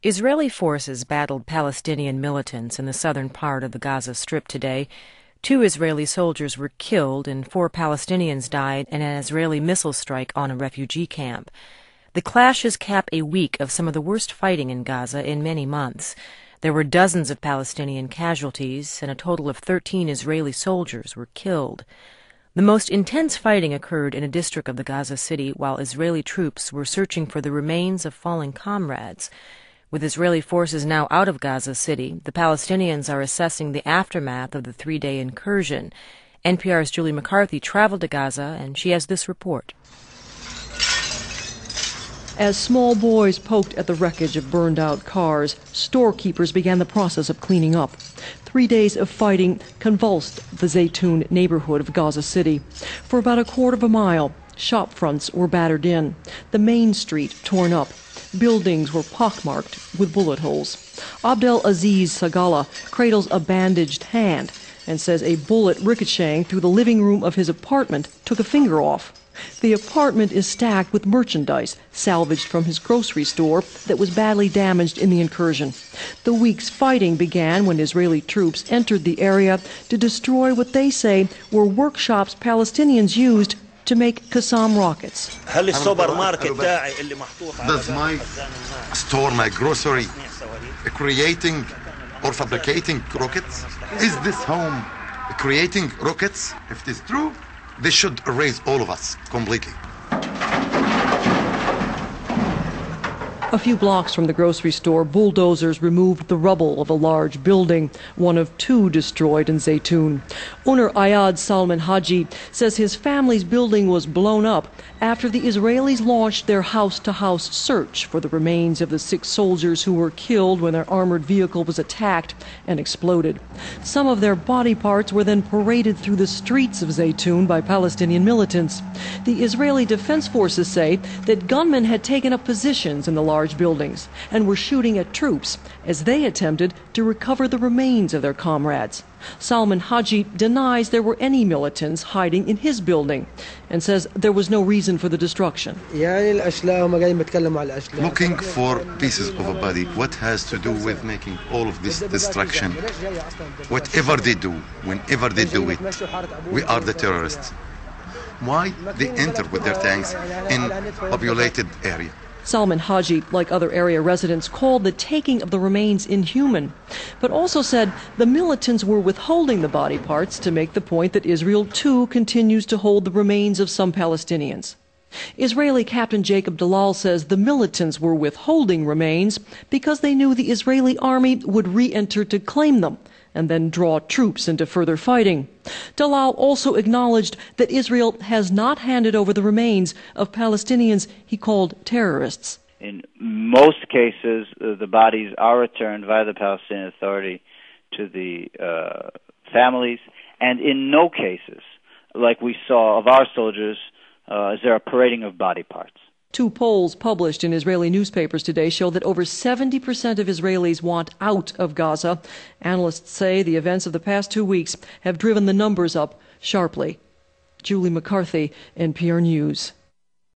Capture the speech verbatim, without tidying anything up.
Israeli forces battled Palestinian militants in the southern part of the Gaza Strip today. Two Israeli soldiers were killed and four Palestinians died in an Israeli missile strike on a refugee camp. The clashes cap a week of some of the worst fighting in Gaza in many months. There were dozens of Palestinian casualties, and a total of thirteen Israeli soldiers were killed. The most intense fighting occurred in a district of the Gaza City while Israeli troops were searching for the remains of fallen comrades. With Israeli forces now out of Gaza City, the Palestinians are assessing the aftermath of the three-day incursion. N P R's Julie McCarthy traveled to Gaza, and she has this report. As small boys poked at the wreckage of burned-out cars, storekeepers began the process of cleaning up. Three days of fighting convulsed the Zaytun neighborhood of Gaza City. For about a quarter of a mile, shop fronts were battered in, the main street torn up. Buildings were pockmarked with bullet holes. Abdel Aziz Sagala cradles a bandaged hand and says a bullet ricocheting through the living room of his apartment took a finger off. The apartment is stacked with merchandise salvaged from his grocery store that was badly damaged in the incursion. The week's fighting began when Israeli troops entered the area to destroy what they say were workshops Palestinians used to make Qassam rockets. Does my store, my grocery, creating or fabricating rockets? Is this home creating rockets? If it is true, this should erase all of us completely. A few blocks from the grocery store, bulldozers removed the rubble of a large building, one of two destroyed in Zaytun. Owner Ayad Salman Haji says his family's building was blown up after the Israelis launched their house-to-house search for the remains of the six soldiers who were killed when their armored vehicle was attacked and exploded. Some of their body parts were then paraded through the streets of Zaytun by Palestinian militants. The Israeli Defense Forces say that gunmen had taken up positions in the large buildings and were shooting at troops as they attempted to recover the remains of their comrades. Salman Haji denies there were any militants hiding in his building and says there was no reason for the destruction. Looking for pieces of a body, what has to do with making all of this destruction? Whatever they do, whenever they do it, we are the terrorists. Why they enter with their tanks in populated area? Salman Haji, like other area residents, called the taking of the remains inhuman, but also said the militants were withholding the body parts to make the point that Israel, too, continues to hold the remains of some Palestinians. Israeli Captain Jacob Dalal says the militants were withholding remains because they knew the Israeli army would re-enter to claim them and then draw troops into further fighting. Dalal also acknowledged that Israel has not handed over the remains of Palestinians he called terrorists. In most cases, uh, the bodies are returned via the Palestinian Authority to the uh, families, and in no cases, like we saw of our soldiers, uh, is there a parading of body parts. Two polls published in Israeli newspapers today show that over seventy percent of Israelis want out of Gaza. Analysts say the events of the past two weeks have driven the numbers up sharply. Julie McCarthy, N P R News.